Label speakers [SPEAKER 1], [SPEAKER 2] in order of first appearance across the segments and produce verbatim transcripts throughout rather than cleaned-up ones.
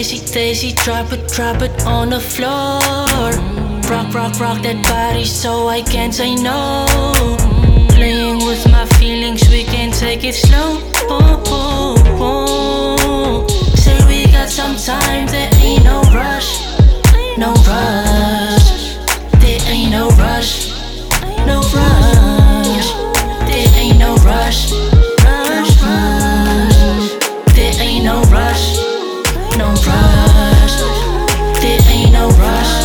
[SPEAKER 1] Daisy, Daisy, drop it, drop it on the floor. Rock, rock, rock that body so I can't say no. Playing with my feelings, we can take it slow. Oh, oh, oh. Say we got some time, there ain't no rush. No rush. There ain't no rush. No rush. There ain't no rush. Rush, rush. There ain't no rush. No rush. There ain't no rush.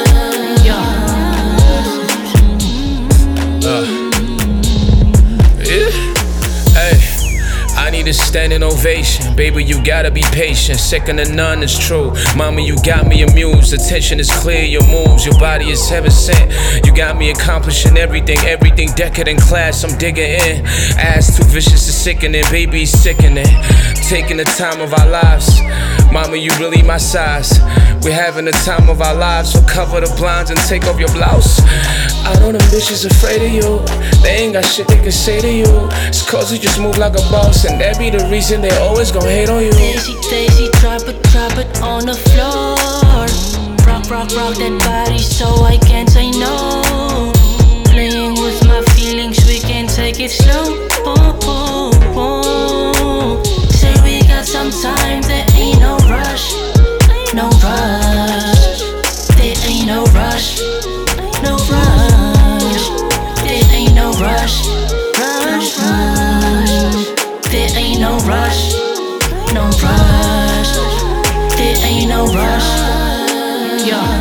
[SPEAKER 2] I need a standing ovation. Baby, you gotta be patient. Second to none is true. Mama, you got me amused. Attention is clear, your moves. Your body is heaven sent. You got me accomplishing everything. Everything decadent class, I'm digging in. Ass too vicious to sickening. Baby, sickening. Taking the time of our lives. Mama, you really my size. We're having the time of our lives. So cover the blinds and take off your blouse. I know them bitches afraid of you. They ain't got shit they can say to you. It's cause you just move like a boss, and that be the reason they always gon' hate on you.
[SPEAKER 1] Daisy, Daisy, drop it, drop it on the floor. Rock, rock, rock that body so I can't say no. Playing with my feelings, we can take it slow. Oh, oh, oh. Say we got some time, there ain't no rush. No rush. There ain't no rush. No rush. There ain't no rush. Rush, rush. There ain't no rush. No rush. There ain't no rush. Yeah.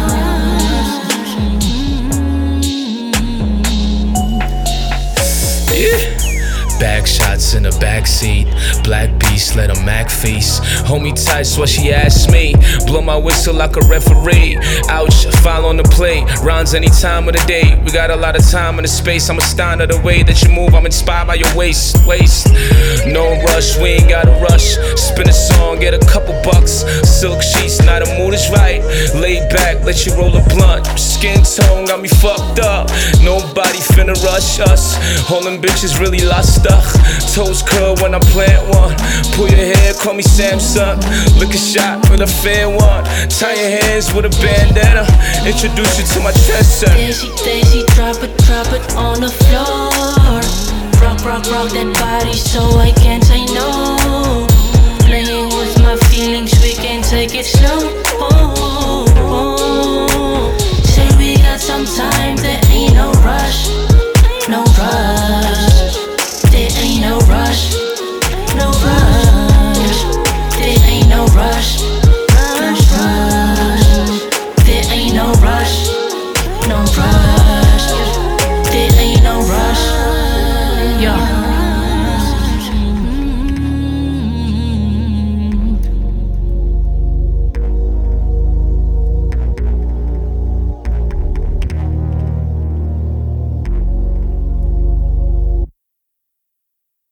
[SPEAKER 2] Yeah. Back shots in the backseat. Black beast, let a Mac feast. Hold me tight, what she asked me. Blow my whistle like a referee. Ouch, foul on the plate. Rounds any time of the day. We got a lot of time in the space. I'm astounded at the way that you move. I'm inspired by your waist, waist. No rush, we ain't gotta rush. Spin a song, get a couple bucks. Silk sheets, now the mood is right. Laid back, let you roll a blunt. Skin tone got me fucked up. Nobody finna rush us. All them bitches really lost stuff. Toes curl when I plant one. Pull your hair, call me Samsung. Lick a shot with a fair one. Tie your hands with a bandana. Introduce you to my dresser.
[SPEAKER 1] Daisy, Daisy, drop it, drop it on the floor. Rock, rock, rock that body so I can't say no. Playing with my feelings, we can take it slow.